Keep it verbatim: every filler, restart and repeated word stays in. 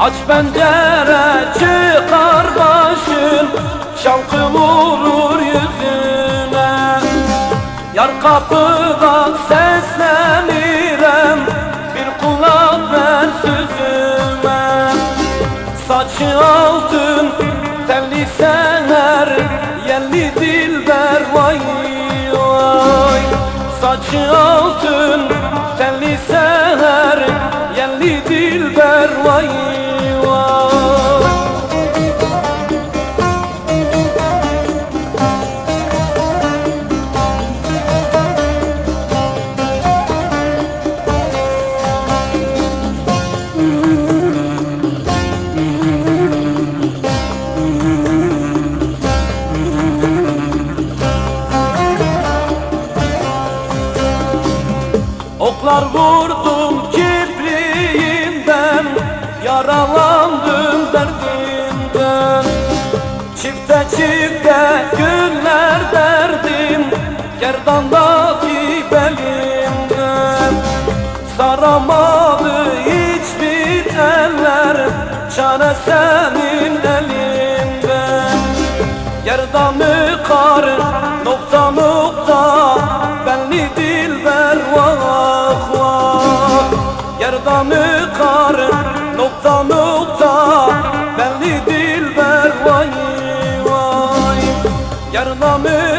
Aç pencere çıkar başın, şavkı vurur yüzüne. Yar kapıda seslenirem, bir kulak ver sözüme. Saçı altın telli sener, yelli dilber vay vay. Saçı altın telli sener, yelli dilber vay vay. Oklar vurdum kibriğinden, yaralandım derdimden. Çifte çifte güller derdim, gerdandaki belimden. Saramadı hiçbir eller, çare senin elinden. Gerdanı kar nokta nokta, belli dilber vah vah. Gerdanı kar nokta nokta, belli dilber vay vay. Gerdanı